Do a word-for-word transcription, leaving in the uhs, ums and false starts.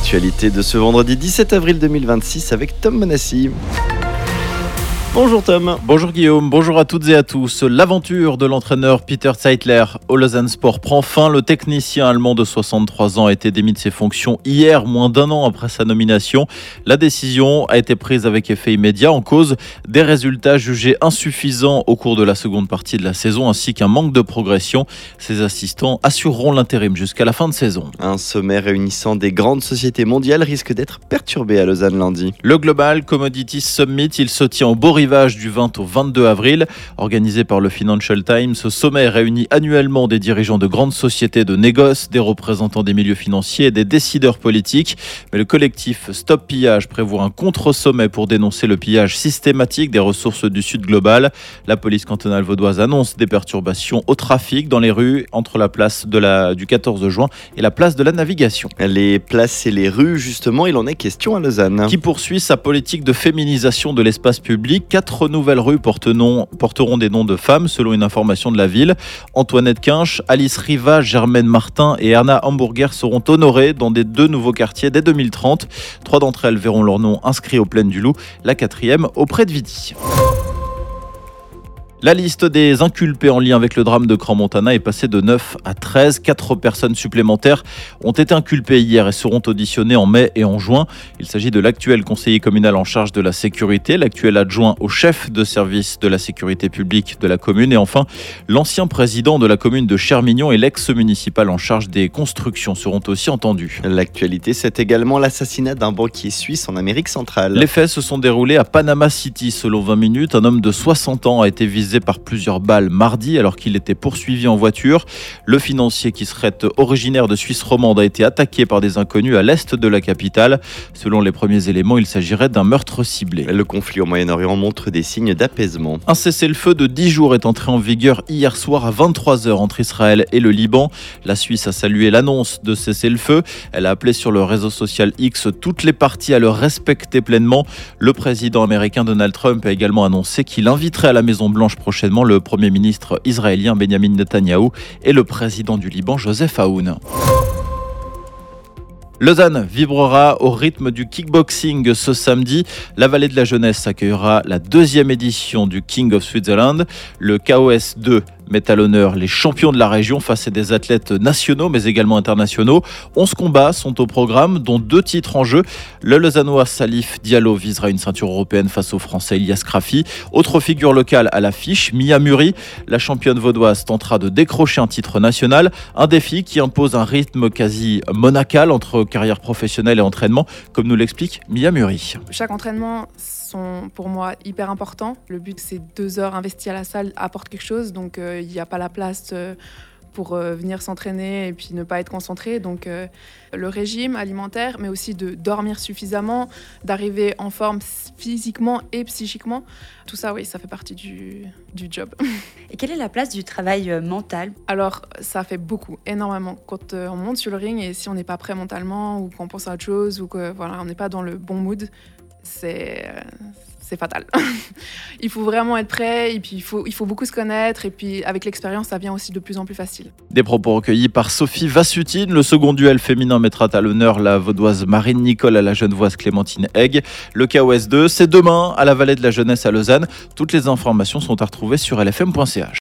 L'actualité de ce vendredi dix-sept avril deux mille vingt-six avec Tom Monassi. Bonjour Tom. Bonjour Guillaume, bonjour à toutes et à tous. L'aventure de l'entraîneur Peter Zeitler au Lausanne Sport prend fin. Le technicien allemand de soixante-trois ans a été démis de ses fonctions hier, moins d'un an après sa nomination. La décision a été prise avec effet immédiat en cause des résultats jugés insuffisants au cours de la seconde partie de la saison ainsi qu'un manque de progression. Ses assistants assureront l'intérim jusqu'à la fin de saison. Un sommet réunissant des grandes sociétés mondiales risque d'être perturbé à Lausanne lundi. Le Global Commodities Summit, il se tient au beau rivage du vingt au vingt-deux avril. Organisé par le Financial Times, ce sommet réunit annuellement des dirigeants de grandes sociétés de négoce, des représentants des milieux financiers et des décideurs politiques. Mais le collectif Stop Pillage prévoit un contre-sommet pour dénoncer le pillage systématique des ressources du Sud global. La police cantonale vaudoise annonce des perturbations au trafic dans les rues entre la place de la, du quatorze juin et la place de la Navigation. Les places et les rues, justement, il en est question à Lausanne. Qui poursuit sa politique de féminisation de l'espace public. Quatre nouvelles rues portent nom, porteront des noms de femmes, selon une information de la ville. Antoinette Quinche, Alice Riva, Germaine Martin et Anna Hamburger seront honorées dans des deux nouveaux quartiers dès deux mille trente. Trois d'entre elles verront leur nom inscrit aux Plaines du Loup, la quatrième auprès de Vidi. La liste des inculpés en lien avec le drame de Crans-Montana est passée de neuf à treize. Quatre personnes supplémentaires ont été inculpées hier et seront auditionnées en mai et en juin. Il s'agit de l'actuel conseiller communal en charge de la sécurité, l'actuel adjoint au chef de service de la sécurité publique de la commune et enfin l'ancien président de la commune de Chermignon et l'ex-municipal en charge des constructions seront aussi entendus. L'actualité, c'est également l'assassinat d'un banquier suisse en Amérique centrale. Les faits se sont déroulés à Panama City selon vingt minutes. Un homme de soixante ans a été visé par plusieurs balles mardi alors qu'il était poursuivi en voiture. Le financier qui serait originaire de Suisse romande a été attaqué par des inconnus à l'est de la capitale. Selon les premiers éléments, il s'agirait d'un meurtre ciblé. Le conflit au Moyen-Orient montre des signes d'apaisement. Un cessez-le-feu de dix jours est entré en vigueur hier soir à vingt-trois heures entre Israël et le Liban. La Suisse a salué l'annonce de cessez-le-feu. Elle a appelé sur le réseau social X toutes les parties à le respecter pleinement. Le président américain Donald Trump a également annoncé qu'il inviterait à la Maison-Blanche prochainement le Premier ministre israélien Benjamin Netanyahou et le président du Liban Joseph Aoun. Lausanne vibrera au rythme du kickboxing ce samedi. La Vallée de la Jeunesse accueillera la deuxième édition du King of Switzerland. Le K O S deux met à l'honneur les champions de la région face à des athlètes nationaux mais également internationaux. onze combats sont au programme, dont deux titres en jeu. Le Lausannois Salif Diallo visera une ceinture européenne face au Français Elias Krafi. Autre figure locale à l'affiche, Mia Muri. La championne vaudoise tentera de décrocher un titre national. Un défi qui impose un rythme quasi monacal entre carrière professionnelle et entraînement, comme nous l'explique Mia Muri. Chaque entraînement sont pour moi hyper importants. Le but, c'est deux heures investies à la salle apporte quelque chose, donc il euh, n'y a pas la place euh, pour euh, venir s'entraîner et puis ne pas être concentré. Donc euh, le régime alimentaire, mais aussi de dormir suffisamment, d'arriver en forme physiquement et psychiquement. Tout ça, oui, ça fait partie du, du job. Et quelle est la place du travail euh, mental ? Alors, ça fait beaucoup, énormément. Quand euh, on monte sur le ring et si on n'est pas prêt mentalement ou qu'on pense à autre chose ou que voilà, on n'est pas dans le bon mood, c'est, euh, c'est fatal. Il faut vraiment être prêt et puis il faut, il faut beaucoup se connaître et puis avec l'expérience, ça vient aussi de plus en plus facile. Des propos recueillis par Sophie Vassutine. Le second duel féminin mettra à l'honneur la vaudoise Marine Nicole à la genevoise Clémentine Egg. Le K O S deux, c'est demain à la Vallée de la Jeunesse à Lausanne. Toutes les informations sont à retrouver sur l f m point c h.